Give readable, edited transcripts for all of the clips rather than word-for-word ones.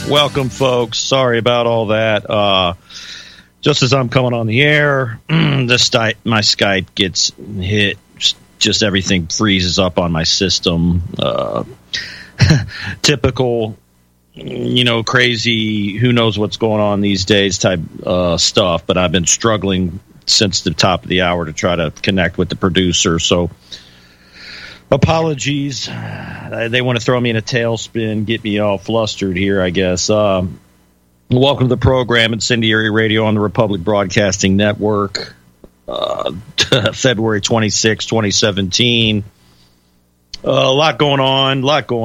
Welcome, folks. Sorry about all that. Just as I'm coming on the air, my Skype gets hit. Just everything freezes up on my system. Typical, crazy, who knows what's going on these days type stuff. But I've been struggling since the top of the hour to try to connect with the producer. So apologies. They want to throw me in a tailspin, get me all flustered here, I guess. Welcome to the program, Incendiary Radio on the Republic Broadcasting Network. February 26, 2017. A lot going on.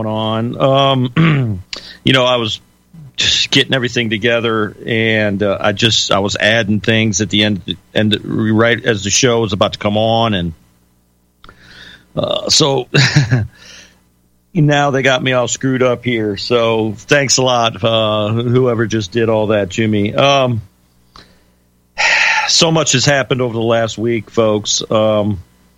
I was just getting everything together, and I was adding things at the end, right as the show was about to come on, and so now they got me all screwed up here. So thanks a lot, whoever just did all that to me. So much has happened over the last week, folks. I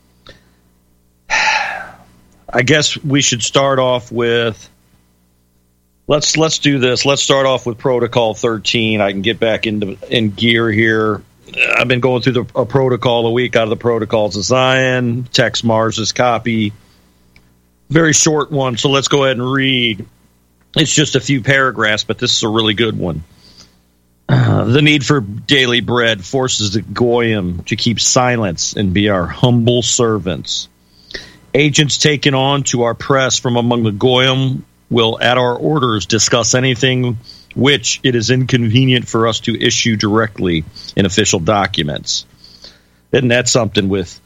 guess we should start off with let's do this. Let's start off with Protocol 13. I can get back in gear here. I've been going through a protocol a week out of the Protocols of Zion. Text Mars's copy. Very short one, so let's go ahead and read. It's just a few paragraphs, but this is a really good one. The need for daily bread forces the Goyim to keep silence and be our humble servants. Agents taken on to our press from among the Goyim will, at our orders, discuss anything which it is inconvenient for us to issue directly in official documents. Isn't that something with,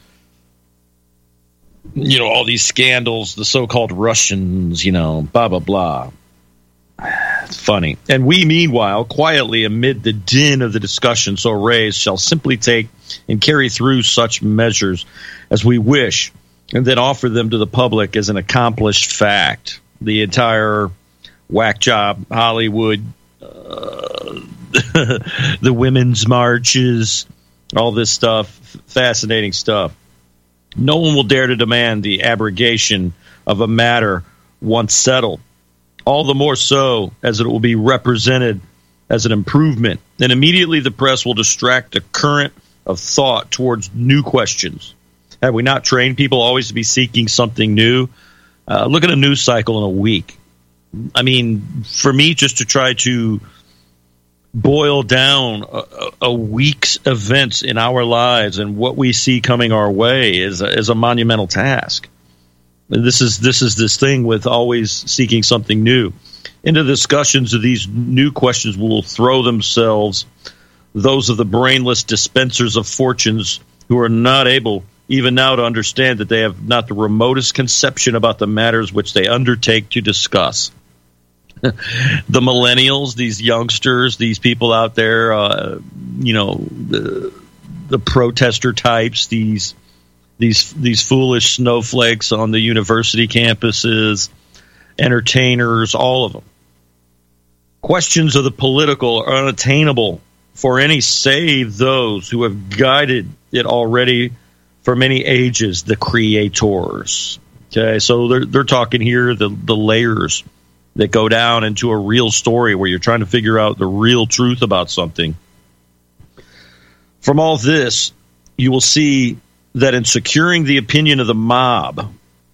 all these scandals, the so-called Russians, blah, blah, blah. It's funny. And we, meanwhile, quietly amid the din of the discussion so raised, shall simply take and carry through such measures as we wish, and then offer them to the public as an accomplished fact. The entire whack job Hollywood, the women's marches, all this stuff, fascinating stuff. No one will dare to demand the abrogation of a matter once settled. All the more so as it will be represented as an improvement. And immediately the press will distract the current of thought towards new questions. Have we not trained people always to be seeking something new? Look at a news cycle in a week. I mean, for me, just to try to boil down a week's events in our lives and what we see coming our way is a monumental task. This is this thing with always seeking something new. Into discussions of these new questions will throw themselves those of the brainless dispensers of fortunes who are not able even now to understand that they have not the remotest conception about the matters which they undertake to discuss. The millennials, these youngsters, these people out there, the protester types, these foolish snowflakes on the university campuses, entertainers, all of them. Questions of the political are unattainable for any save those who have guided it already for many ages, the creators. Okay, so they're talking here the layers that go down into a real story where you're trying to figure out the real truth about something. From all this, you will see that in securing the opinion of the mob,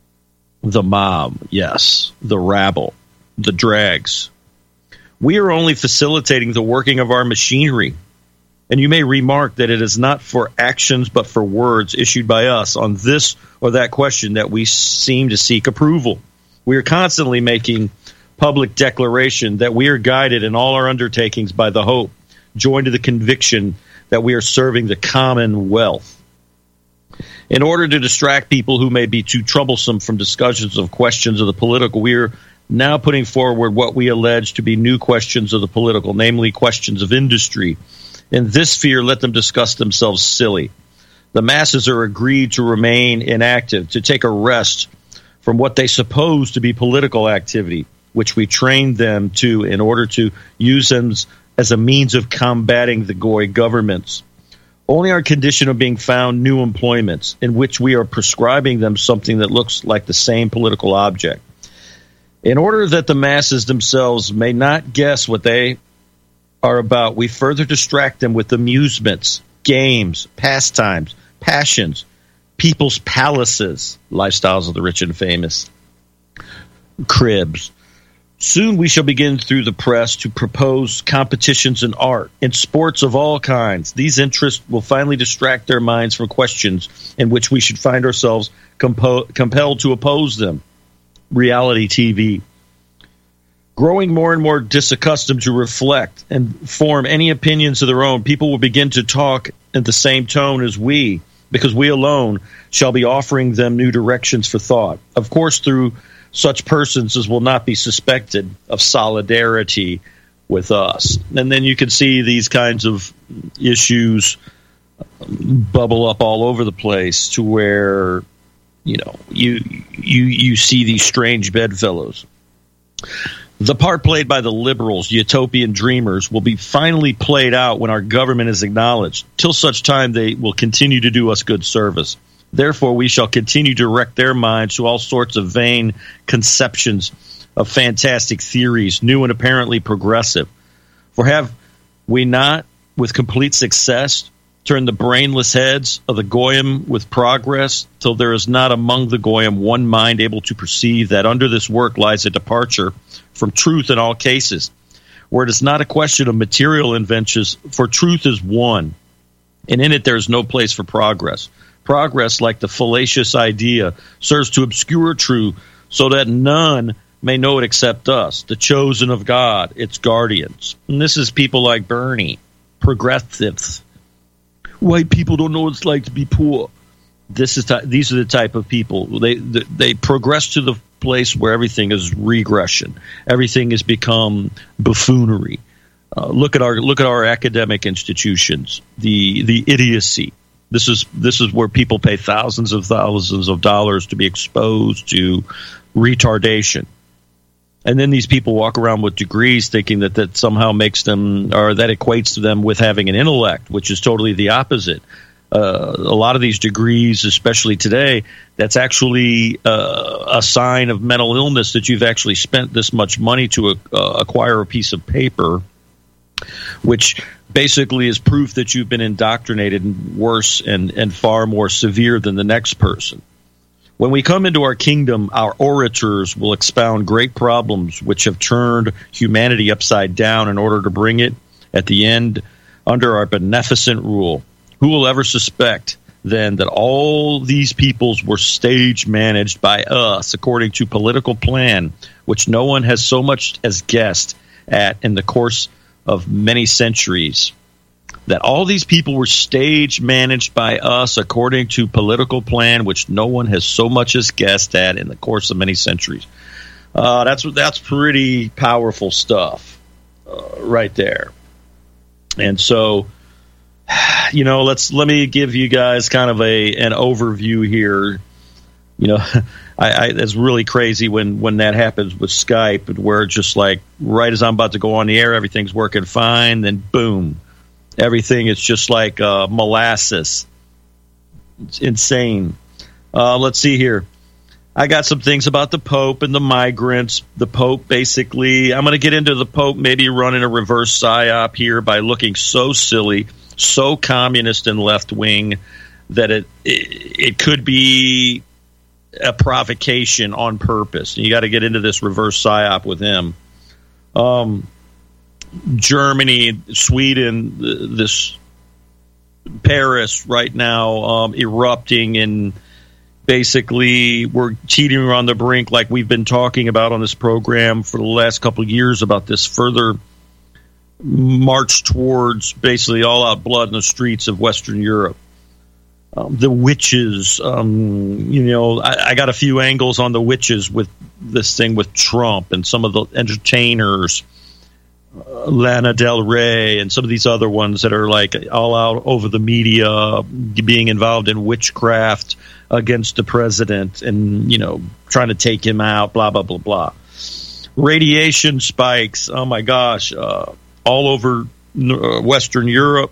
yes, the rabble, the dregs, we are only facilitating the working of our machinery. And you may remark that it is not for actions but for words issued by us on this or that question that we seem to seek approval. We are constantly making public declaration that we are guided in all our undertakings by the hope, joined to the conviction that we are serving the commonwealth. In order to distract people who may be too troublesome from discussions of questions of the political, we are now putting forward what we allege to be new questions of the political, namely questions of industry. In this sphere, let them discuss themselves silly. The masses are agreed to remain inactive, to take a rest from what they suppose to be political activity, which we trained them to in order to use them as a means of combating the Goy governments. Only on condition of being found new employments in which we are prescribing them something that looks like the same political object. In order that the masses themselves may not guess what they are about, we further distract them with amusements, games, pastimes, passions, people's palaces, lifestyles of the rich and famous, cribs. Soon we shall begin through the press to propose competitions in art, in sports of all kinds. These interests will finally distract their minds from questions in which we should find ourselves compelled to oppose them. Reality TV. Growing more and more disaccustomed to reflect and form any opinions of their own, people will begin to talk in the same tone as we, because we alone shall be offering them new directions for thought. Of course, through such persons as will not be suspected of solidarity with us. And then you can see these kinds of issues bubble up all over the place to where, you see these strange bedfellows. The part played by the liberals, utopian dreamers, will be finally played out when our government is acknowledged. Till such time, they will continue to do us good service. Therefore, we shall continue to direct their minds to all sorts of vain conceptions of fantastic theories, new and apparently progressive. For have we not, with complete success, turned the brainless heads of the Goyim with progress, till there is not among the Goyim one mind able to perceive that under this work lies a departure from truth in all cases, where it is not a question of material inventions, for truth is one, and in it there is no place for progress. Progress, like the fallacious idea, serves to obscure truth so that none may know it except us, the chosen of God, its guardians. And this is people like Bernie, progressives. White people don't know what it's like to be poor. These are the type of people. They progress to the place where everything is regression. Everything has become buffoonery. Look at our academic institutions. The idiocy. This is where people pay thousands of dollars to be exposed to retardation. And then these people walk around with degrees thinking that somehow makes them, or that equates to them with having an intellect, which is totally the opposite. A lot of these degrees, especially today, that's actually a sign of mental illness, that you've actually spent this much money to acquire a piece of paper, which basically is proof that you've been indoctrinated and worse and far more severe than the next person. When we come into our kingdom, our orators will expound great problems which have turned humanity upside down in order to bring it, at the end, under our beneficent rule. Who will ever suspect, then, that all these peoples were stage managed by us according to political plan, which no one has so much as guessed at in the course of many centuries? That all these people were stage managed by us according to political plan, which no one has so much as guessed at in the course of many centuries. That's pretty powerful stuff right there. And so, let me give you guys kind of an overview here. It's really crazy when that happens with Skype, where it's just like right as I'm about to go on the air, everything's working fine, then boom. Everything is just like molasses. It's insane. Let's see here. I got some things about the Pope and the migrants. The Pope, basically, I'm going to get into the Pope maybe running a reverse psyop here by looking so silly, so communist and left-wing, that it could be a provocation on purpose. You got to get into this reverse psyop with him. Germany, Sweden, this Paris right now erupting, and basically we're teetering on the brink, like we've been talking about on this program for the last couple of years, about this further march towards basically all-out blood in the streets of Western Europe. The witches, I got a few angles on the witches with this thing with Trump and some of the entertainers, Lana Del Rey and some of these other ones that are like all out over the media, being involved in witchcraft against the president and, trying to take him out, blah, blah, blah, blah. Radiation spikes, oh my gosh, all over Western Europe,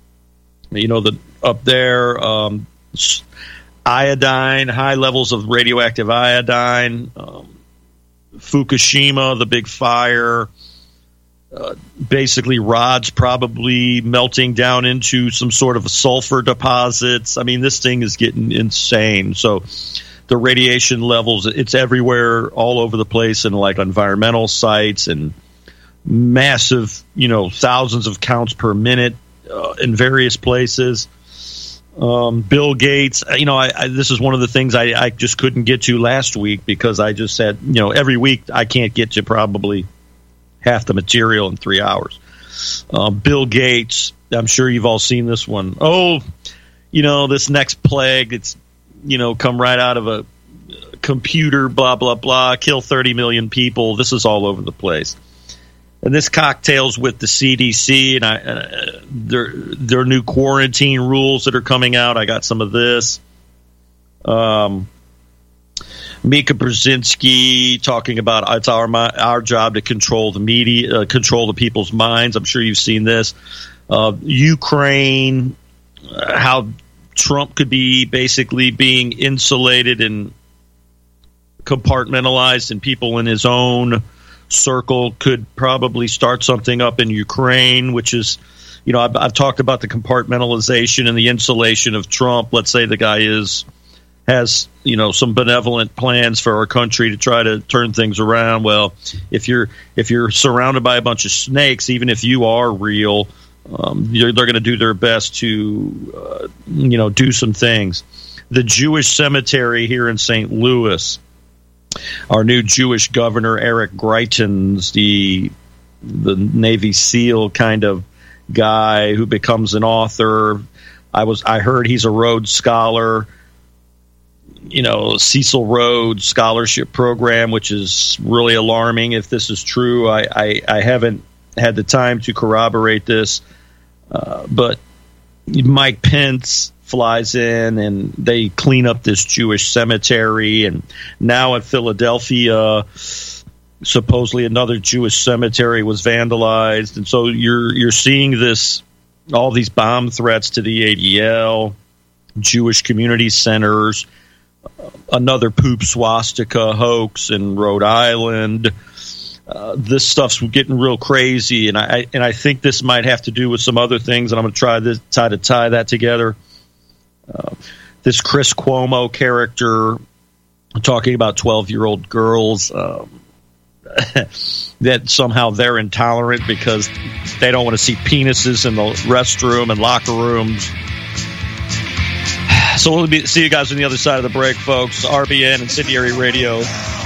up there, iodine, high levels of radioactive iodine, Fukushima, the big fire, basically rods probably melting down into some sort of sulfur deposits. I mean, this thing is getting insane. So the radiation levels, it's everywhere, all over the place, in like environmental sites and massive, thousands of counts per minute in various places. Bill Gates, this is one of the things I just couldn't get to last week because I just said, every week I can't get to probably half the material in 3 hours. Bill Gates, I'm sure you've all seen this one. This next plague, it's, come right out of a computer, blah, blah, blah, kill 30 million people. This is all over the place. And this cocktails with the CDC and their new quarantine rules that are coming out. I got some of this. Mika Brzezinski talking about it's our job to control the media, control the people's minds. I'm sure you've seen this. Ukraine, how Trump could be basically being insulated and compartmentalized, and people in his own circle could probably start something up in Ukraine, which is, I've talked about the compartmentalization and the insulation of Trump. Let's say the guy has some benevolent plans for our country to try to turn things around. Well, if you're surrounded by a bunch of snakes, even if you are real, they're going to do their best to do some things. The Jewish cemetery here in St. Louis. Our new Jewish governor, Eric Greitens, the Navy SEAL kind of guy who becomes an author. I heard he's a Rhodes Scholar, Cecil Rhodes Scholarship Program, which is really alarming if this is true. I haven't had the time to corroborate this, but Mike Pence flies in and they clean up this Jewish cemetery, and now at Philadelphia supposedly another Jewish cemetery was vandalized, and so you're seeing all these bomb threats to the ADL, Jewish community centers, another poop swastika hoax in Rhode Island. This stuff's getting real crazy, and I think this might have to do with some other things, and I'm going to try to tie that together. This Chris Cuomo character talking about 12-year-old girls that somehow they're intolerant because they don't want to see penises in the restroom and locker rooms. So we'll see you guys on the other side of the break, folks. RBN, Incendiary Radio.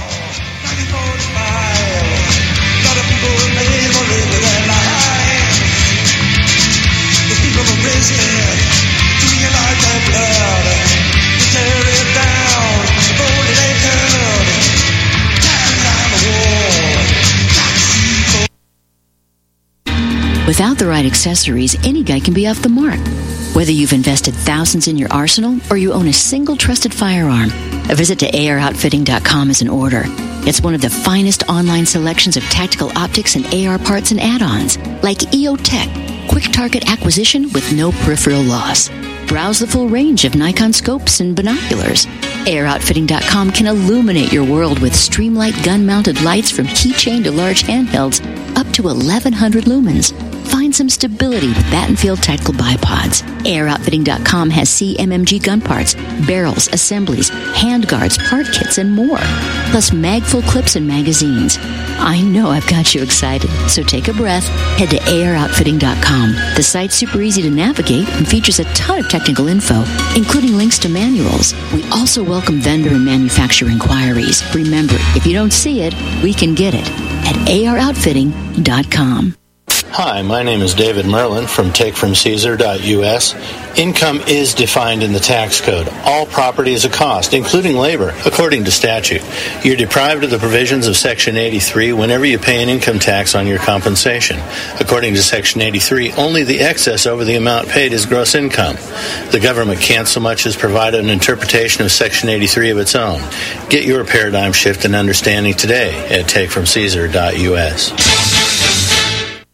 Without the right accessories, any guy can be off the mark. Whether you've invested thousands in your arsenal or you own a single trusted firearm, a visit to AROutfitting.com is in order. It's one of the finest online selections of tactical optics and AR parts and add-ons, like EOTech, quick target acquisition with no peripheral loss. Browse the full range of Nikon scopes and binoculars. AROutfitting.com can illuminate your world with Streamlight gun-mounted lights from keychain to large handhelds up to 1,100 lumens. Find some stability with Battenfield Tactical Bipods. AirOutfitting.com has CMMG gun parts, barrels, assemblies, handguards, part kits, and more. Plus mag-full clips and magazines. I know I've got you excited, so take a breath. Head to AirOutfitting.com. The site's super easy to navigate and features a ton of technical info, including links to manuals. We also welcome vendor and manufacturer inquiries. Remember, if you don't see it, we can get it at AROutfitting.com. Hi, my name is David Merlin from TakeFromCaesar.us. Income is defined in the tax code. All property is a cost, including labor, according to statute. You're deprived of the provisions of Section 83 whenever you pay an income tax on your compensation. According to Section 83, only the excess over the amount paid is gross income. The government can't so much as provide an interpretation of Section 83 of its own. Get your paradigm shift and understanding today at TakeFromCaesar.us.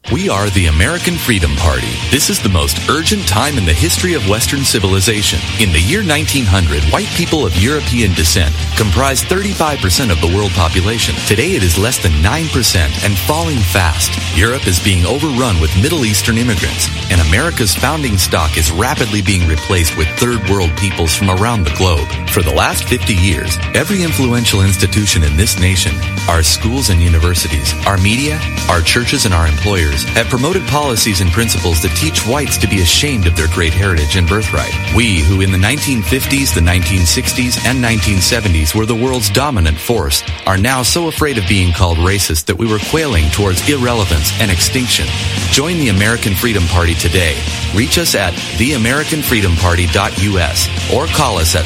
We are the American Freedom Party. This is the most urgent time in the history of Western civilization. In the year 1900, white people of European descent comprised 35% of the world population. Today it is less than 9% and falling fast. Europe is being overrun with Middle Eastern immigrants, and America's founding stock is rapidly being replaced with third world peoples from around the globe. For the last 50 years, every influential institution in this nation, our schools and universities, our media, our churches, and our employers have promoted policies and principles that teach whites to be ashamed of their great heritage and birthright. We, who in the 1950s, the 1960s, and 1970s were the world's dominant force, are now so afraid of being called racist that we were quailing towards irrelevance and extinction. Join the American Freedom Party today. Reach us at theamericanfreedomparty.us or call us at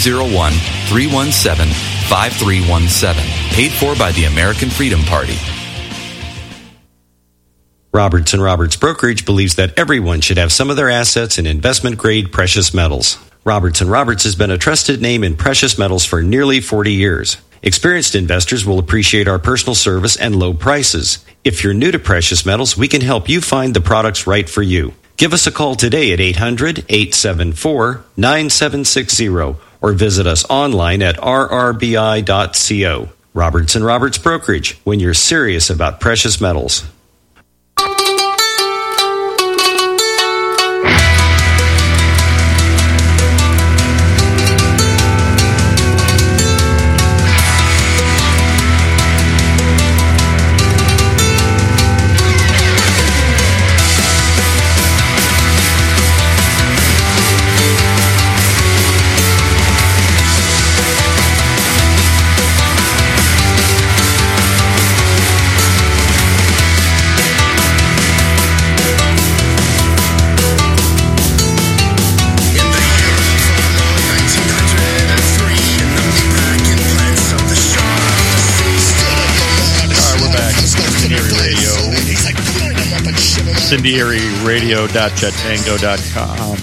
701-317-5317. Paid for by the American Freedom Party. Roberts & Roberts Brokerage believes that everyone should have some of their assets in investment-grade precious metals. Roberts & Roberts has been a trusted name in precious metals for nearly 40 years. Experienced investors will appreciate our personal service and low prices. If you're new to precious metals, we can help you find the products right for you. Give us a call today at 800-874-9760 or visit us online at rrbi.co. Roberts & Roberts Brokerage, when you're serious about precious metals. IncendiaryRadio.chatango.com,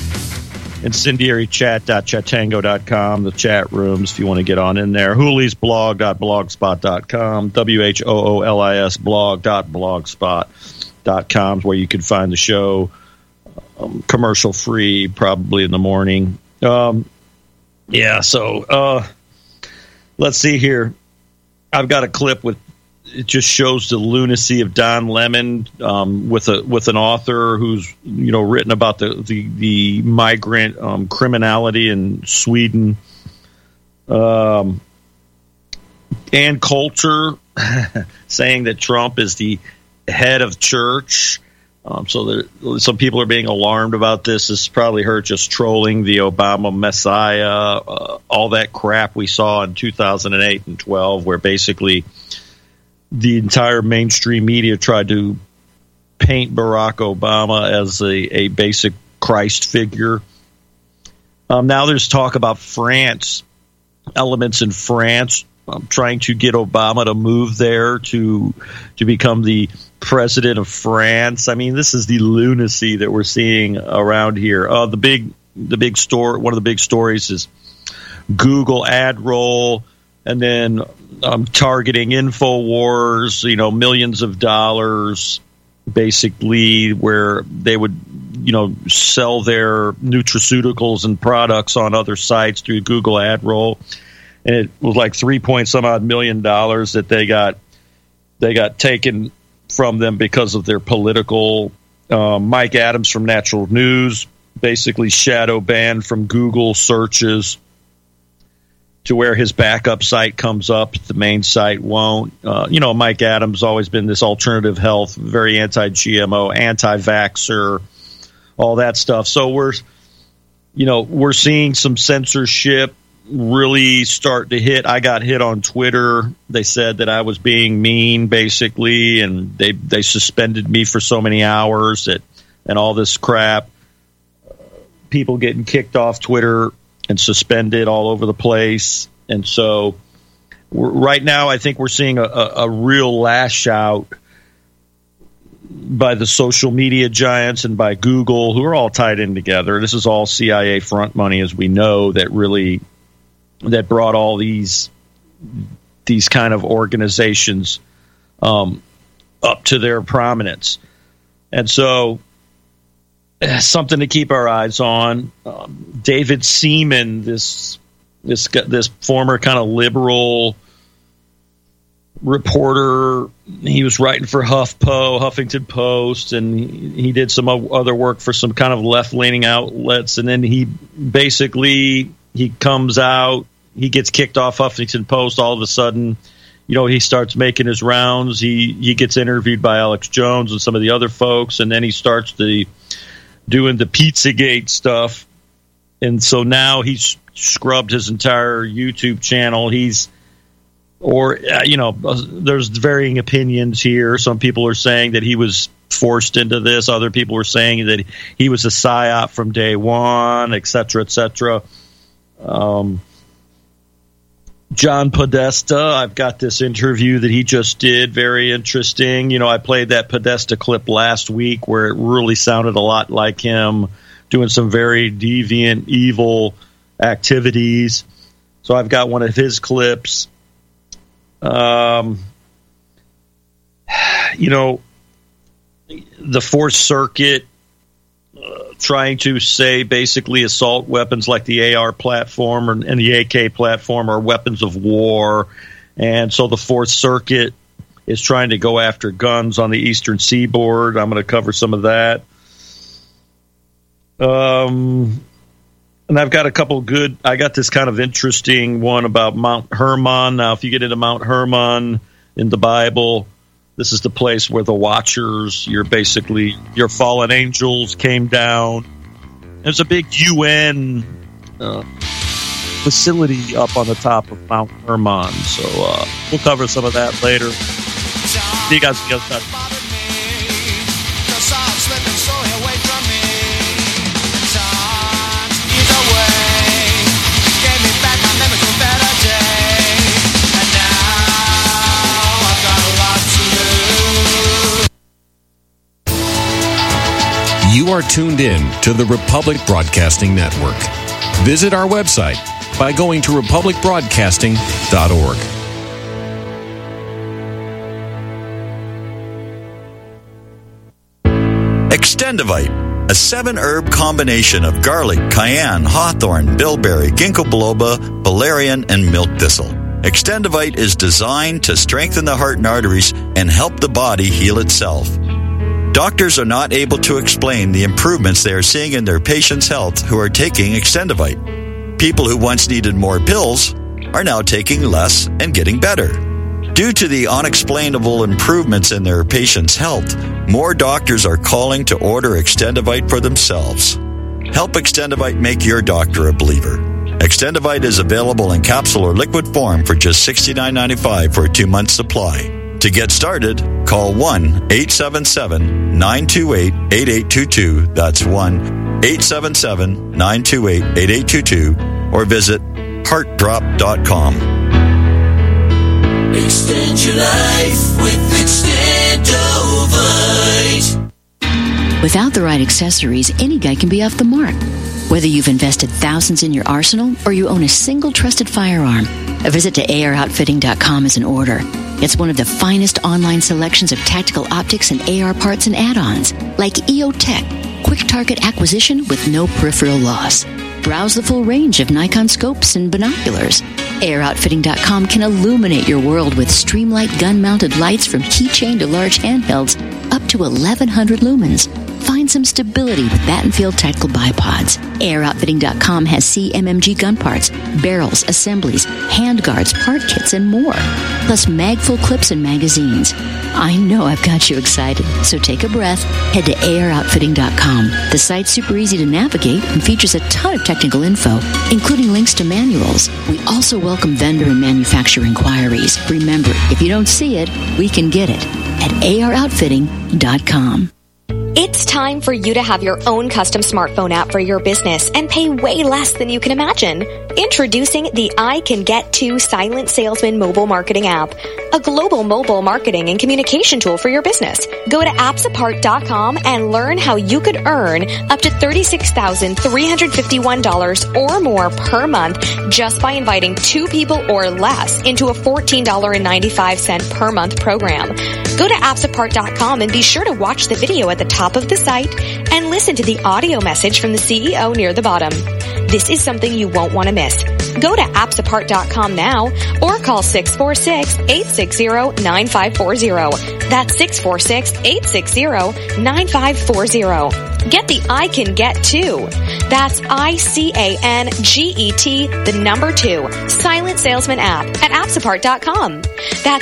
IncendiaryChat.chatango.com, the chat rooms if you want to get on in there. Hoolisblog.blogspot.com, WHOOLISblog.blogspot.com is where you can find the show commercial free, probably in the morning. So let's see here. I've got a clip with. It just shows the lunacy of Don Lemon with an author who's written about the migrant criminality in Sweden. Ann Coulter saying that Trump is the head of church. So some people are being alarmed about this. This is probably her just trolling the Obama Messiah, all that crap we saw in 2008 and 12, where basically the entire mainstream media tried to paint Barack Obama as a basic Christ figure. Now there's talk about France, elements in France, trying to get Obama to move there to become the president of France. I mean, this is the lunacy that we're seeing around here. The big story, one of the big stories is Google ad roll. And then targeting InfoWars, millions of dollars, basically, where they would, sell their nutraceuticals and products on other sites through Google ad roll. And it was like $3-some-odd million that they got taken from them because of their political. Mike Adams from Natural News basically shadow banned from Google searches, to where his backup site comes up, the main site won't. Mike Adams always been this alternative health, very anti-GMO, anti-vaxxer, all that stuff. So we're seeing some censorship really start to hit. I got hit on Twitter. They said that I was being mean, basically, and they suspended me for so many hours and all this crap. People getting kicked off Twitter and suspended all over the place. And so right now I think we're seeing a real lash out by the social media giants and by Google, who are all tied in together. This is all CIA front money, as we know, that brought all these kind of organizations up to their prominence. And so something to keep our eyes on. David Seaman, this former kind of liberal reporter, he was writing for Huffington Post, and he did some other work for some kind of left-leaning outlets, and then he comes out, he gets kicked off Huffington Post all of a sudden. He starts making his rounds. He gets interviewed by Alex Jones and some of the other folks, and then he starts doing the Pizzagate stuff. And so now he's scrubbed his entire YouTube channel. There's varying opinions here. Some people are saying that he was forced into this. Other people are saying that he was a psyop from day one, et cetera, et cetera. John Podesta, I've got this interview that he just did, very interesting. I played that Podesta clip last week where it really sounded a lot like him doing some very deviant, evil activities. So I've got one of his clips. The Fourth Circuit trying to say basically assault weapons like the AR platform and the AK platform are weapons of war. And so the Fourth Circuit is trying to go after guns on the Eastern Seaboard. I'm going to cover some of that. And I've got I got this kind of interesting one about Mount Hermon. Now, if you get into Mount Hermon in the Bible, this is the place where the Watchers, your fallen angels came down. There's a big UN facility up on the top of Mount Hermon. So we'll cover some of that later. See you guys on the other side. You are tuned in to the Republic Broadcasting Network. Visit our website by going to republicbroadcasting.org. Extendivite, a 7-herb combination of garlic, cayenne, hawthorn, bilberry, ginkgo biloba, valerian, and milk thistle. Extendivite is designed to strengthen the heart and arteries and help the body heal itself. Doctors are not able to explain the improvements they are seeing in their patients' health who are taking Extendivite. People who once needed more pills are now taking less and getting better. Due to the unexplainable improvements in their patients' health, more doctors are calling to order Extendivite for themselves. Help Extendivite make your doctor a believer. Extendivite is available in capsule or liquid form for just $69.95 for a 2-month supply. To get started, call 1-877-928-8822. That's 1-877-928-8822. Or visit heartdrop.com. Extend your life with Extendovite. Without the right accessories, any guy can be off the mark. Whether you've invested thousands in your arsenal or you own a single trusted firearm, a visit to AROutfitting.com is in order. It's one of the finest online selections of tactical optics and AR parts and add-ons, like EOTech, quick target acquisition with no peripheral loss. Browse the full range of Nikon scopes and binoculars. AROutfitting.com can illuminate your world with Streamlight gun-mounted lights from keychain to large handhelds up to 1,100 lumens. Find some stability with Battenfield tactical bipods. AirOutfitting.com has CMMG gun parts, barrels, assemblies, handguards, part kits, and more. Plus magful clips and magazines. I know I've got you excited, so take a breath. Head to AirOutfitting.com. The site's super easy to navigate and features a ton of technical info, including links to manuals. We also welcome vendor and manufacturer inquiries. Remember, if you don't see it, we can get it at AirOutfitting.com. It's time for you to have your own custom smartphone app for your business and pay way less than you can imagine. Introducing the I Can Get To Silent Salesman mobile marketing app, a global mobile marketing and communication tool for your business. Go to appsapart.com and learn how you could earn up to $36,351 or more per month just by inviting 2 people or less into a $14.95 per month program. Go to appsapart.com and be sure to watch the video at the top of the site and listen to the audio message from the CEO near the bottom. This is something you won't want to miss. Go to appsapart.com now or call 646-860-9540. That's 646-860-9540. Get the I Can Get 2. That's ICANGET, the number 2, Silent Salesman app at appsapart.com. That's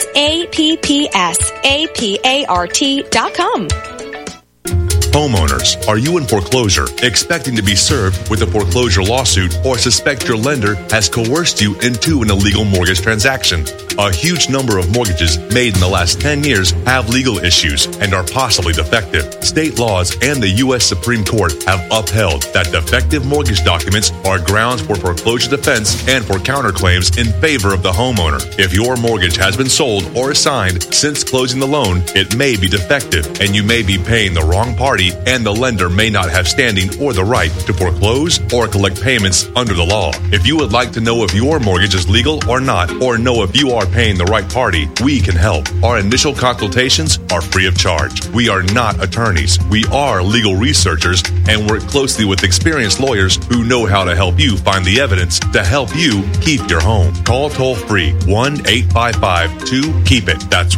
APPSAPART.com. Homeowners, are you in foreclosure, expecting to be served with a foreclosure lawsuit, or suspect your lender has coerced you into an illegal mortgage transaction? A huge number of mortgages made in the last 10 years have legal issues and are possibly defective. State laws and the U.S. Supreme Court have upheld that defective mortgage documents are grounds for foreclosure defense and for counterclaims in favor of the homeowner. If your mortgage has been sold or assigned since closing the loan, it may be defective and you may be paying the wrong party, and the lender may not have standing or the right to foreclose or collect payments under the law. If you would like to know if your mortgage is legal or not, or know if you are paying the right party, we can help. Our initial consultations are free of charge. We are not attorneys. We are legal researchers and work closely with experienced lawyers who know how to help you find the evidence to help you keep your home. Call toll-free 1-855-2-KEEP-IT. That's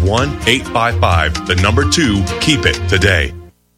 1-855-2-KEEP-IT today.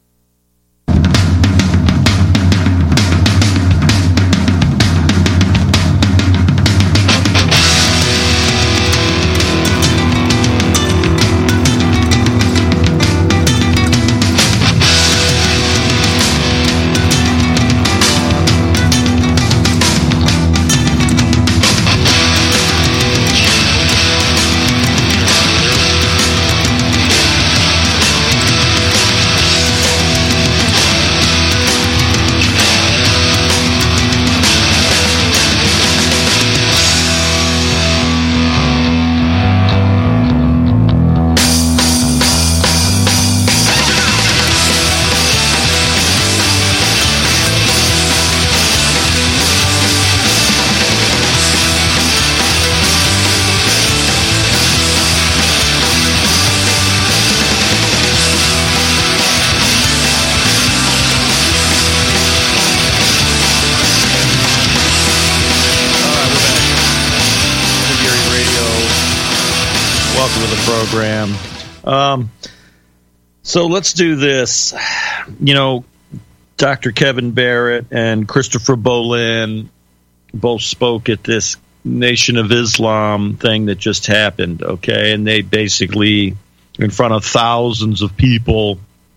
Program. So let's do this. You know, Dr. Kevin Barrett and Christopher Bolin both spoke at this Nation of Islam thing that just happened, okay? And they basically, in front of thousands of people,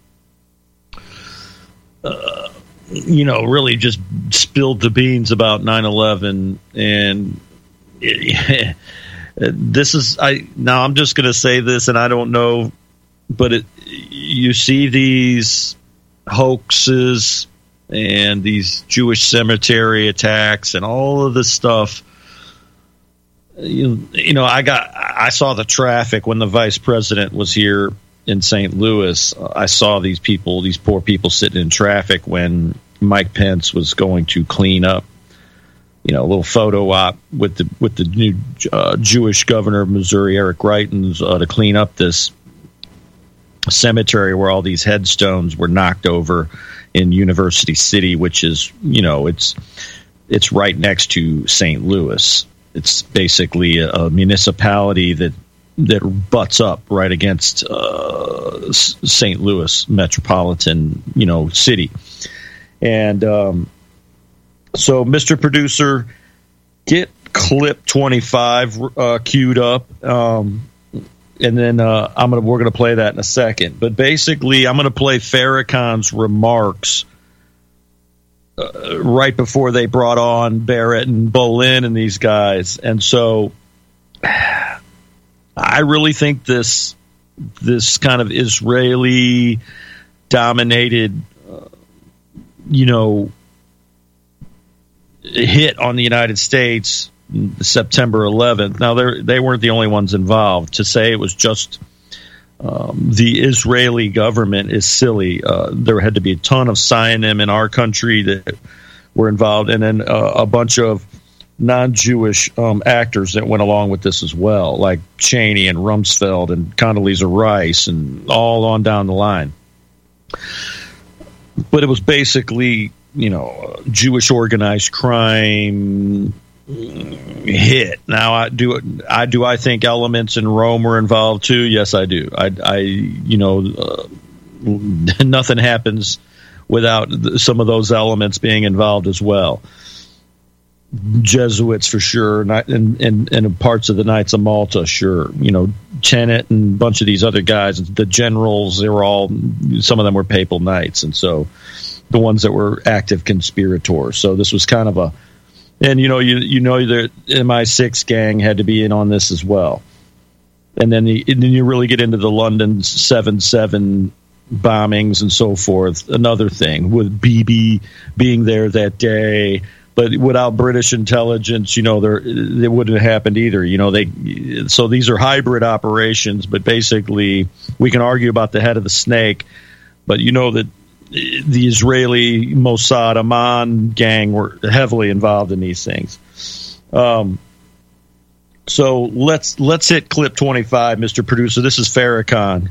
you know, really just spilled the beans about 9/11. And this is, now I'm just going to say this, and I don't know, but you see these hoaxes and these Jewish cemetery attacks and all of this stuff. You know, I saw the traffic when the vice president was here in St. Louis. I saw these poor people sitting in traffic when Mike Pence was going to clean up. You know, a little photo op with the new Jewish governor of Missouri, Eric Greitens, to clean up this cemetery where all these headstones were knocked over in University City, which is, you know, it's right next to St. Louis. It's basically a municipality that butts up right against St. Louis metropolitan, you know, city. And so, Mr. Producer, get clip 25 queued up, and then we're gonna play that in a second. But basically, I'm gonna play Farrakhan's remarks right before they brought on Barrett and Bolin and these guys, and so I really think this kind of Israeli dominated, you know, hit on the United States September 11th. Now, they weren't the only ones involved. To say it was just the Israeli government is silly. There had to be a ton of Zionim in our country that were involved, and then a bunch of non-Jewish actors that went along with this as well, like Cheney and Rumsfeld and Condoleezza Rice and all on down the line. But it was basically, Jewish organized crime hit. Now, I think elements in Rome were involved too? Yes, I do. Nothing happens without some of those elements being involved as well. Jesuits for sure, and parts of the Knights of Malta, sure. Tenet and a bunch of these other guys, the generals, some of them were papal knights, and so the ones that were active conspirators. So this was kind of the MI6 gang had to be in on this as well. And then you really get into the London 7/7 bombings and so forth. Another thing with Bibi being there that day. But without British intelligence, it wouldn't have happened either. So these are hybrid operations, but basically we can argue about the head of the snake, but that the Israeli Mossad Amman gang were heavily involved in these things. So let's hit clip 25, Mr. Producer. This is Farrakhan.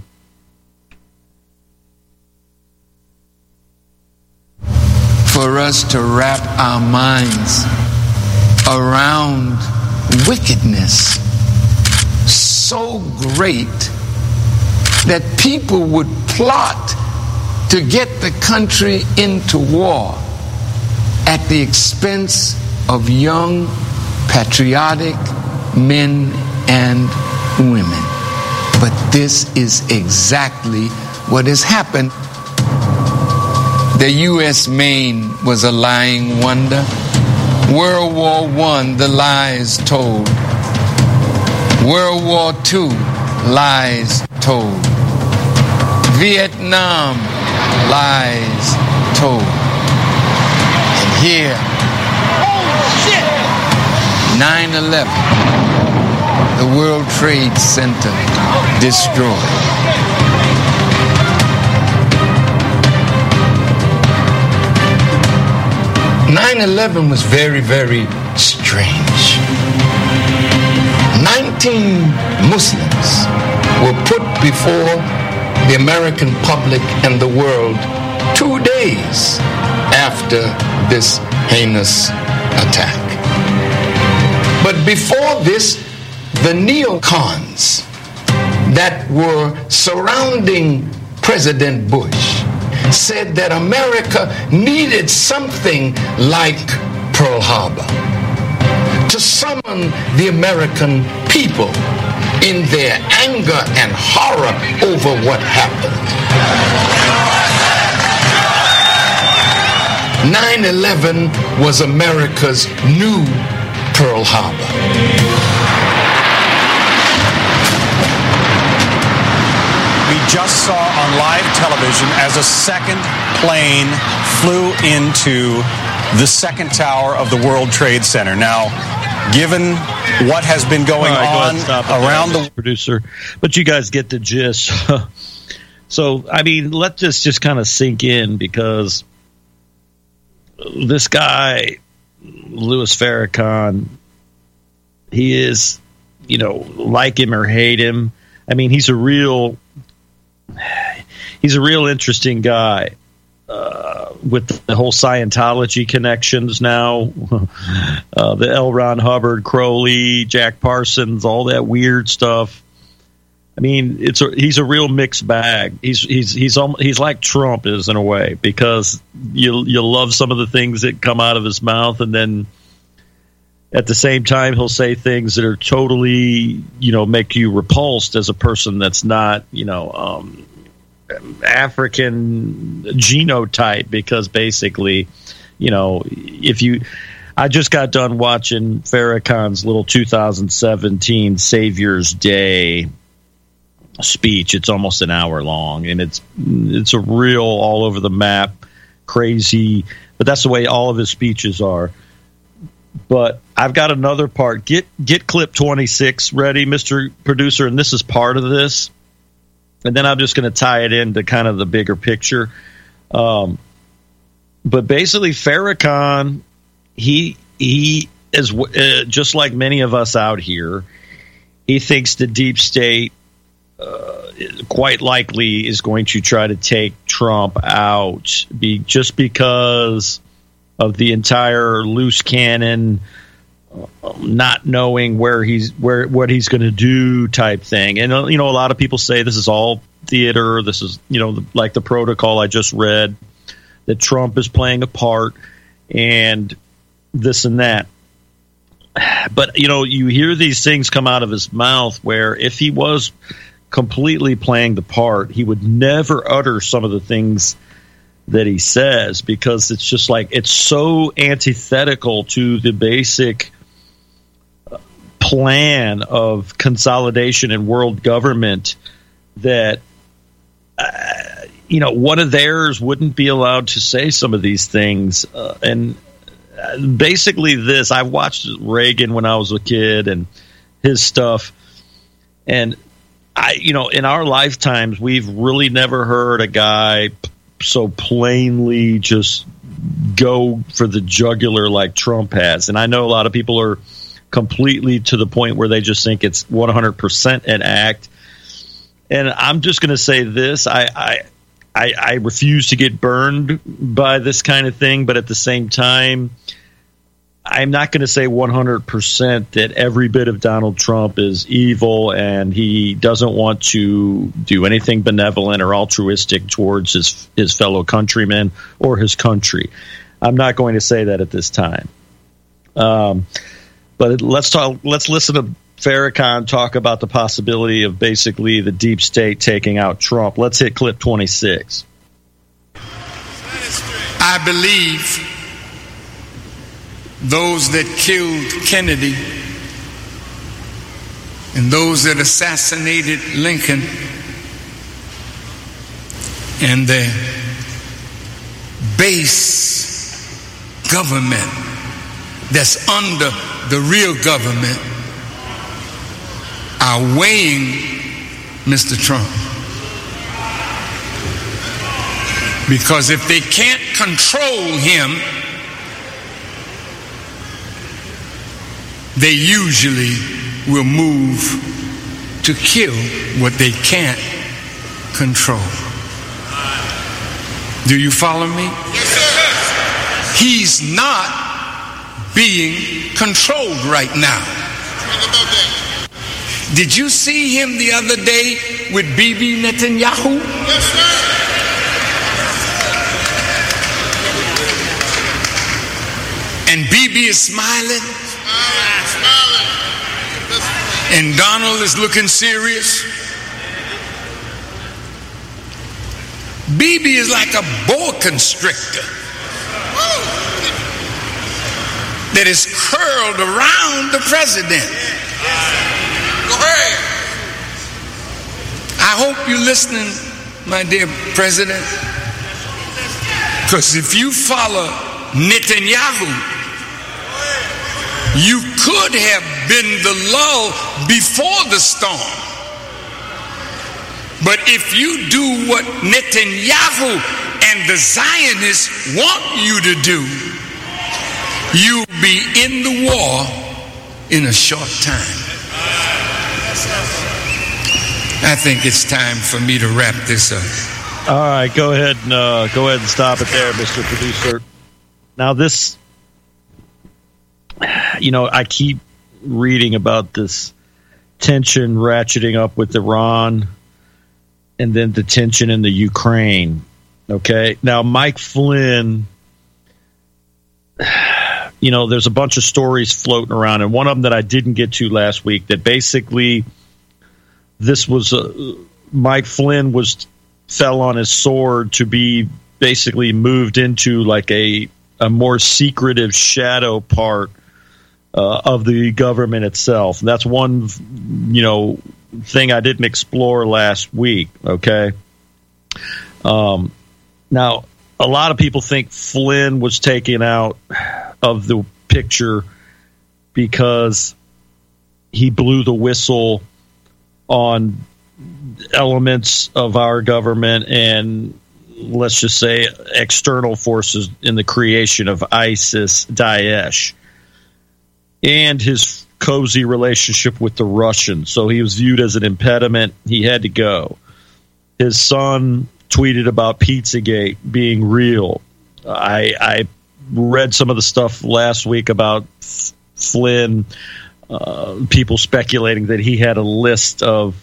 For us to wrap our minds around wickedness so great that people would plot to get the country into war at the expense of young, patriotic men and women. But this is exactly what has happened. The U.S. Maine was a lying wonder. World War I, the lies told. World War II, lies told. Vietnam, lies told. And here, 9/11, the World Trade Center destroyed. 9/11 was very, very strange. 19 Muslims were put before the American public and the world 2 days after this heinous attack. But before this, the neocons that were surrounding President Bush said that America needed something like Pearl Harbor to summon the American people in their anger and horror over what happened. 9/11 was America's new Pearl Harbor. We just saw on live television as a second plane flew into the second tower of the World Trade Center. Now, given what has been going on around the producer, but you guys get the gist. So, I mean, let this just kind of sink in, because this guy, Louis Farrakhan, he is, like him or hate him, I mean, he's a real interesting guy with the whole Scientology connections now, the L. Ron Hubbard, Crowley, Jack Parsons, all that weird stuff. I mean, he's a real mixed bag. He's like Trump is in a way, because you love some of the things that come out of his mouth, and then at the same time he'll say things that are totally make you repulsed as a person that's not African genotype, because basically I just got done watching Farrakhan's little 2017 Savior's Day speech. It's almost an hour long, and it's a real all over the map crazy, but that's the way all of his speeches are. But I've got another part. Get clip 26 ready, Mr. Producer, and this is part of this. And then I'm just going to tie it into kind of the bigger picture. But basically, Farrakhan, he just like many of us out here, he thinks the deep state quite likely is going to try to take Trump out just because of the entire loose cannon, not knowing what he's going to do type thing. And a lot of people say this is all theater. This is like the protocol I just read, that Trump is playing a part and this and that. But you hear these things come out of his mouth where if he was completely playing the part, he would never utter some of the things that he says, because it's just like it's so antithetical to the basic plan of consolidation in world government that one of theirs wouldn't be allowed to say some of these things. And basically this, I watched Reagan when I was a kid and his stuff, and in our lifetimes, we've really never heard a guy so plainly just go for the jugular like Trump has. And I know a lot of people are completely to the point where they just think it's 100% an act. And I'm just going to say this. I refuse to get burned by this kind of thing, but at the same time, I'm not going to say 100% that every bit of Donald Trump is evil and he doesn't want to do anything benevolent or altruistic towards his fellow countrymen or his country. I'm not going to say that at this time. But let's listen to Farrakhan talk about the possibility of basically the deep state taking out Trump. Let's hit clip 26. I believe those that killed Kennedy and those that assassinated Lincoln and the base government that's under the real government are weighing Mr. Trump. Because if they can't control him, they usually will move to kill what they can't control. Do you follow me? He's not being controlled right now. Did you see him the other day with Bibi Netanyahu? Yes, sir. And Bibi is smiling. And Donald is looking serious. Bibi is like a boa constrictor that is curled around the president. Go ahead. I hope you're listening, my dear president, because if you follow Netanyahu, you could have been the lull before the storm. But if you do what Netanyahu and the Zionists want you to do, you'll be in the war in a short time. I think it's time for me to wrap this up. All right, go ahead and stop it there, Mr. Producer. Now this, I keep reading about this tension ratcheting up with Iran and then the tension in the Ukraine. Okay. Now, Mike Flynn, there's a bunch of stories floating around, and one of them that I didn't get to last week, that basically this was Mike Flynn fell on his sword to be basically moved into like a more secretive shadow part of the government itself. And that's one, thing I didn't explore last week. Okay. Now, a lot of people think Flynn was taken out of the picture because he blew the whistle on elements of our government and, let's just say, external forces in the creation of ISIS, Daesh. and his cozy relationship with the Russians. So he was viewed as an impediment. He had to go. His son tweeted about Pizzagate being real. I read some of the stuff last week about Flynn, people speculating that he had a list of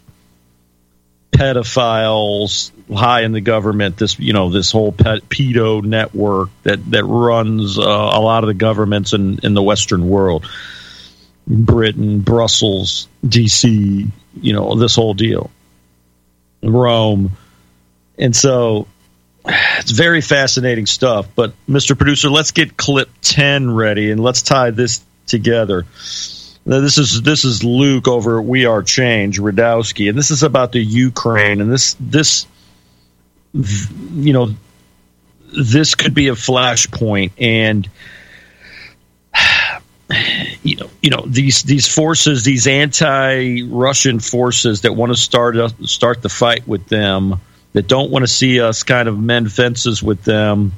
pedophiles high in the government, this whole pedo network that runs a lot of the governments in the Western world, Britain, Brussels, DC, this whole deal, Rome. And so it's very fascinating stuff. But Mr. Producer, let's get clip 10 ready and let's tie this together. Now, this is Luke over at We Are Change, Radowski, and this is about the Ukraine, and this could be a flashpoint, and these forces, these anti-Russian forces that want to start the fight with them, that don't want to see us kind of mend fences with them.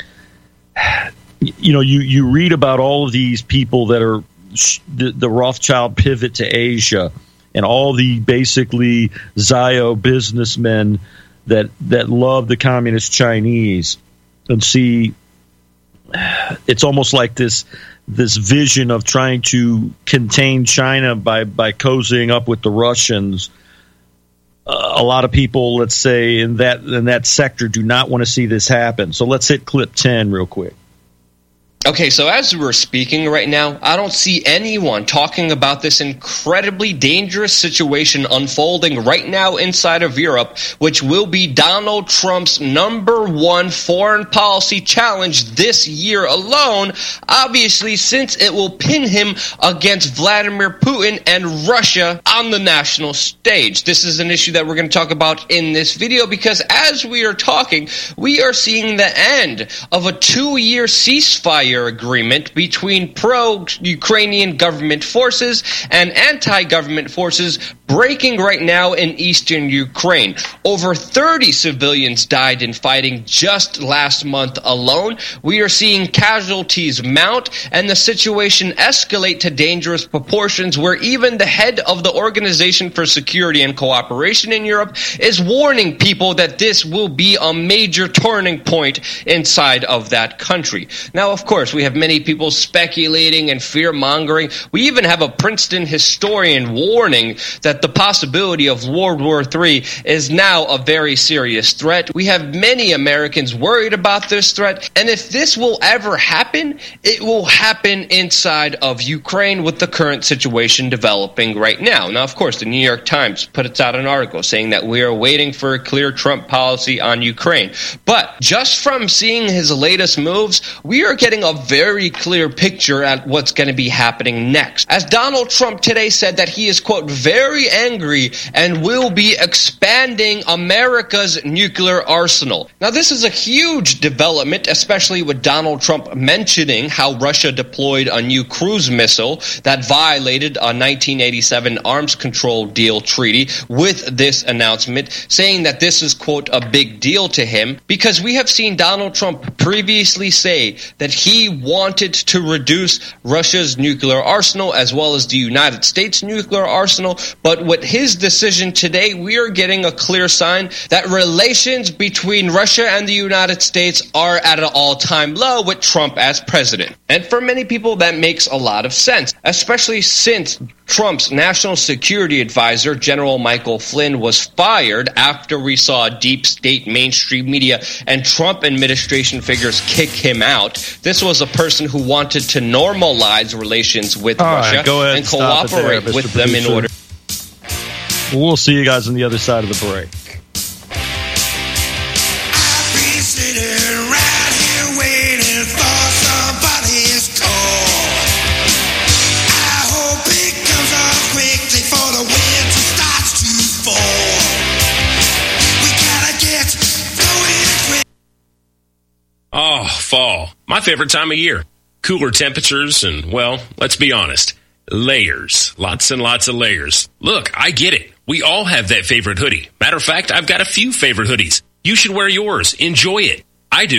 You read about all of these people that are the Rothschild pivot to Asia, and all the basically Zio businessmen that love the communist Chinese, and see it's almost like this vision of trying to contain China by cozying up with the Russians. A lot of people, let's say, in that sector do not want to see this happen. So let's hit clip 10 real quick. Okay, so as we're speaking right now, I don't see anyone talking about this incredibly dangerous situation unfolding right now inside of Europe, which will be Donald Trump's #1 foreign policy challenge this year alone, obviously, since it will pin him against Vladimir Putin and Russia on the national stage. This is an issue that we're going to talk about in this video because as we are talking, we are seeing the end of a 2-year ceasefire agreement between pro-Ukrainian government forces and anti-government forces breaking right now in eastern Ukraine. Over 30 civilians died in fighting just last month alone. We are seeing casualties mount and the situation escalate to dangerous proportions where even the head of the Organization for Security and Cooperation in Europe is warning people that this will be a major turning point inside of that country. Now, of course, we have many people speculating and fear-mongering. We even have a Princeton historian warning that the possibility of World War III is now a very serious threat. We have many Americans worried about this threat, and if this will ever happen, it will happen inside of Ukraine with the current situation developing right now. Now, of course, the New York Times put out an article saying that we are waiting for a clear Trump policy on Ukraine. But just from seeing his latest moves, we are getting a very clear picture at what's going to be happening next. As Donald Trump today said that he is, quote, very angry and will be expanding America's nuclear arsenal. Now, this is a huge development, especially with Donald Trump mentioning how Russia deployed a new cruise missile that violated a 1987 arms control deal treaty with this announcement, saying that this is, quote, a big deal to him, because we have seen Donald Trump previously say that he wanted to reduce Russia's nuclear arsenal as well as the United States nuclear arsenal. But with his decision today, we are getting a clear sign that relations between Russia and the United States are at an all-time low with Trump as president. And for many people, that makes a lot of sense, especially since Trump's national security advisor, General Michael Flynn, was fired after we saw deep state mainstream media and Trump administration figures kick him out. This was a person who wanted to normalize relations with Russia and cooperate with them in order. We'll see you guys on the other side of the break. Oh, fall. My favorite time of year. Cooler temperatures and, well, let's be honest, layers. Lots and lots of layers. Look, I get it. We all have that favorite hoodie. Matter of fact, I've got a few favorite hoodies. You should wear yours. Enjoy it. I do.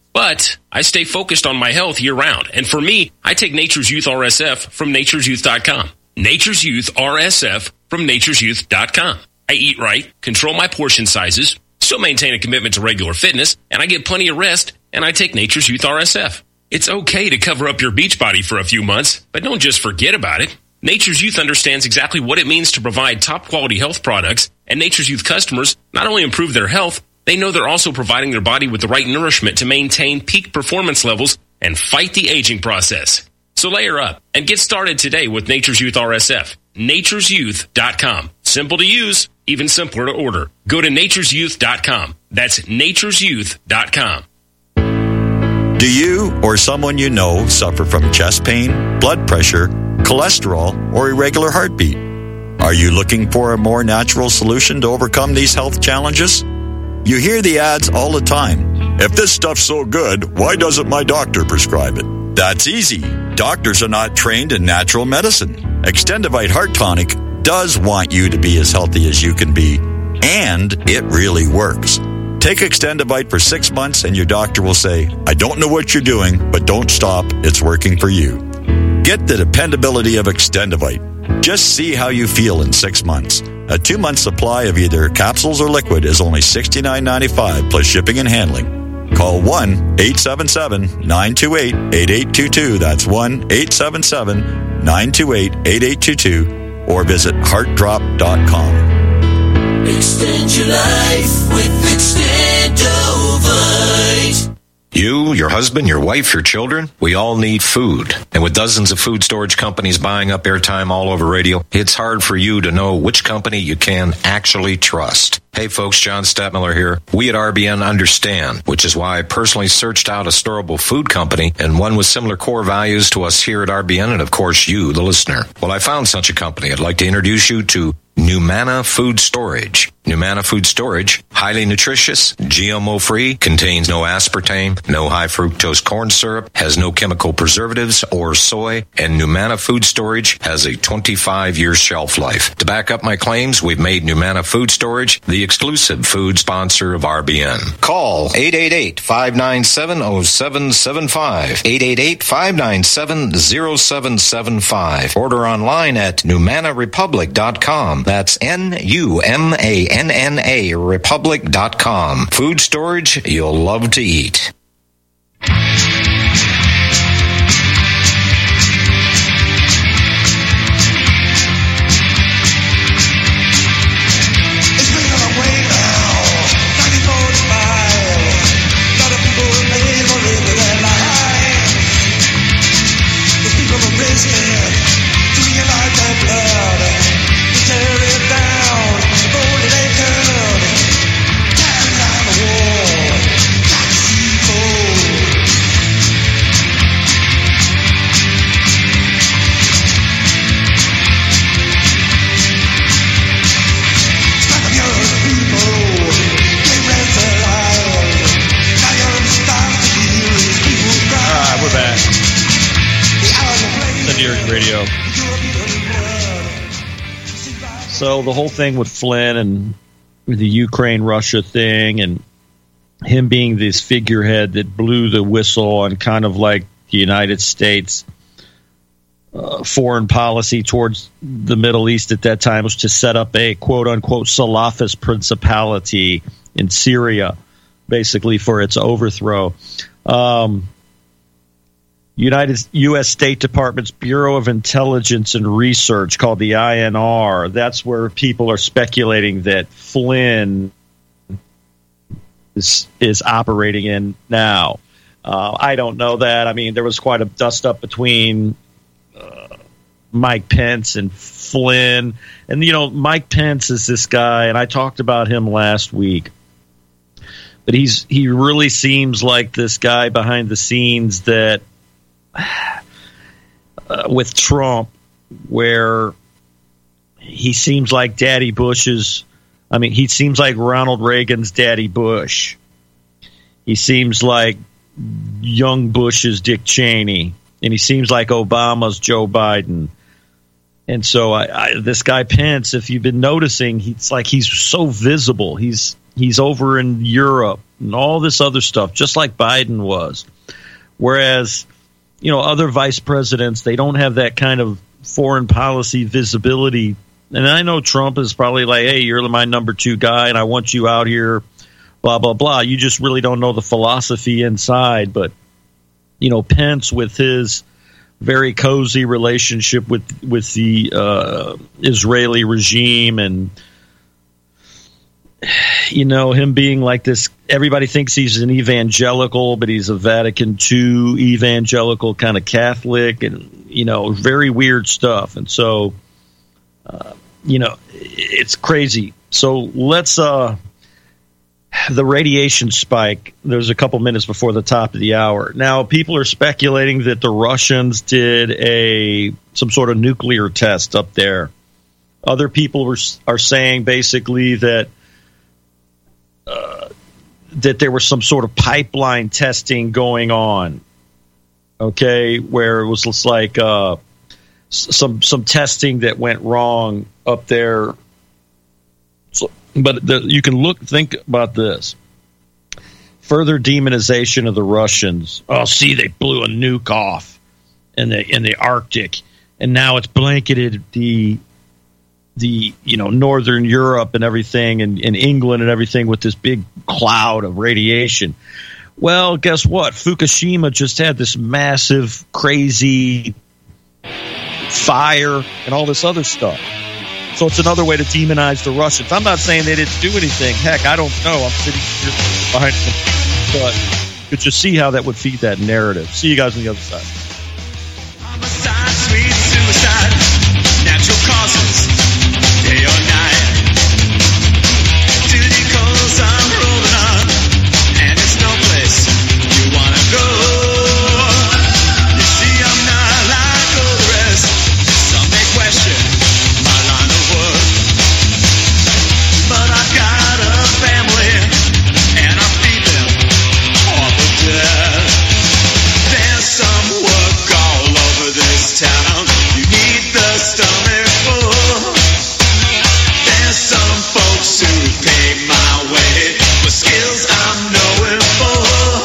But I stay focused on my health year-round. And for me, I take Nature's Youth RSF from nature'syouth.com. Nature's Youth RSF from nature'syouth.com. I eat right, control my portion sizes, still maintain a commitment to regular fitness, and I get plenty of rest, and I take Nature's Youth RSF. It's okay to cover up your beach body for a few months, but don't just forget about it. Nature's Youth understands exactly what it means to provide top-quality health products, and Nature's Youth customers not only improve their health, they know they're also providing their body with the right nourishment to maintain peak performance levels and fight the aging process. So layer up and get started today with Nature's Youth RSF. nature'syouth.com. Simple to use, even simpler to order. Go to nature'syouth.com. That's nature'syouth.com. Do you or someone you know suffer from chest pain, blood pressure, cholesterol, or irregular heartbeat? Are you looking for a more natural solution to overcome these health challenges? You hear the ads all the time. If this stuff's so good, why doesn't my doctor prescribe it? That's easy. Doctors are not trained in natural medicine. Extendivite Heart Tonic does want you to be as healthy as you can be, and it really works. Take Extendivite for 6 months and your doctor will say, I don't know what you're doing, but don't stop. It's working for you. Get the dependability of Extendivite. Just see how you feel in 6 months. A 2-month supply of either capsules or liquid is only $69.95 plus shipping and handling. Call 1-877-928-8822. That's 1-877-928-8822. Or visit heartdrop.com. Extend your life with Extendovite. You, your husband, your wife, your children, we all need food. And with dozens of food storage companies buying up airtime all over radio, it's hard for you to know which company you can actually trust. Hey folks, John Stadtmiller here. We at RBN understand, which is why I personally searched out a storable food company and one with similar core values to us here at RBN and of course you, the listener. Well, I found such a company. I'd like to introduce you to Numana Food Storage. Numana Food Storage, highly nutritious, GMO-free, contains no aspartame, no high-fructose corn syrup, has no chemical preservatives or soy, and Numana Food Storage has a 25-year shelf life. To back up my claims, we've made Numana Food Storage the exclusive food sponsor of RBN. Call 888-597-0775, 888-597-0775. Order online at NumanaRepublic.com. That's NUMANNA Republic.com. Food storage you'll love to eat. Radio. So the whole thing with Flynn and the Ukraine-Russia thing and him being this figurehead that blew the whistle on kind of like the United States foreign policy towards the Middle East at that time was to set up a quote-unquote Salafist principality in Syria, basically for its overthrow. U.S. State Department's Bureau of Intelligence and Research, called the INR, that's where people are speculating that Flynn is operating in now. I don't know that. I mean, there was quite a dust-up between Mike Pence and Flynn. And, you know, Mike Pence is this guy, and I talked about him last week. But he really seems like this guy behind the scenes that with Trump, where he seems like Daddy Bush's, he seems like Ronald Reagan's Daddy Bush. He seems like young Bush's Dick Cheney, and he seems like Obama's Joe Biden. And so this guy Pence, if you've been noticing, he's so visible. He's over in Europe and all this other stuff, just like Biden was. Whereas, other vice presidents, they don't have that kind of foreign policy visibility. And I know Trump is probably like, hey, you're my number 2 guy, and I want you out here, blah, blah, blah. You just really don't know the philosophy inside. But, Pence, with his very cozy relationship with the Israeli regime, and him being like this, everybody thinks he's an evangelical, but he's a Vatican II evangelical kind of Catholic, and very weird stuff. And so it's crazy. So let's the radiation spike, there's a couple minutes before the top of the hour. Now, people are speculating that the Russians did some sort of nuclear test up there. Other people are saying basically that there was some sort of pipeline testing going on, okay, where it was just like some testing that went wrong up there. So, but you can think about this. Further demonization of the Russians. Oh, see, they blew a nuke off in the Arctic, and now it's blanketed the Northern Europe and everything, and England and everything with this big cloud of radiation. Well, guess what? Fukushima just had this massive, crazy fire and all this other stuff. So it's another way to demonize the Russians. I'm not saying they didn't do anything. Heck, I don't know. I'm sitting here behind them. But could you see how that would feed that narrative? See you guys on the other side. Homicide, sweet suicide, natural causes, day or night. Duty calls, I'm rolling on, and it's no place you wanna go. You see, I'm not like all the rest. Some may question my line of work, but I've got a family, and I feed them all the death. There's some work all over this town. You need the stomach full. There's some folks who pay my way for skills I'm knowing for.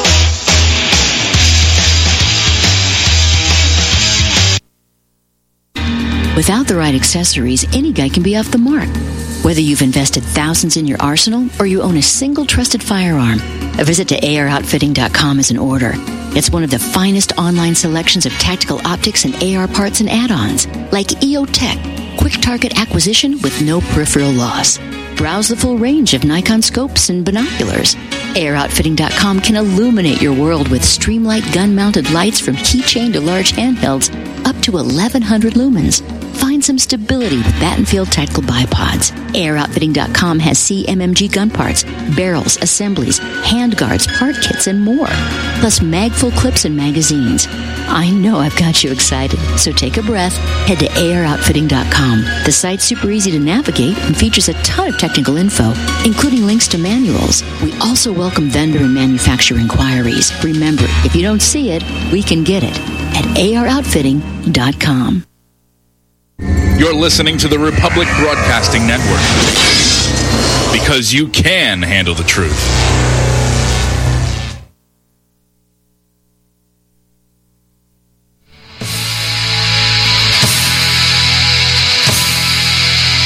Without the right accessories, any guy can be off the mark. Whether you've invested thousands in your arsenal or you own a single trusted firearm, a visit to AROutfitting.com is in order. It's one of the finest online selections of tactical optics and AR parts and add-ons, like EOTech, quick target acquisition with no peripheral loss. Browse the full range of Nikon scopes and binoculars. AROutfitting.com can illuminate your world with Streamlight gun-mounted lights from keychain to large handhelds, up to 1,100 lumens. Find some stability with Battenfield tactical bipods. AROutfitting.com has CMMG gun parts, barrels, assemblies, handguards, part kits, and more. Plus mag-full clips and magazines. I know I've got you excited, so take a breath. Head to AROutfitting.com. The site's super easy to navigate and features a ton of technical info, including links to manuals. We also welcome vendor and manufacturer inquiries. Remember, if you don't see it, we can get it at AROutfitting.com. You're listening to the Republic Broadcasting Network, because you can handle the truth.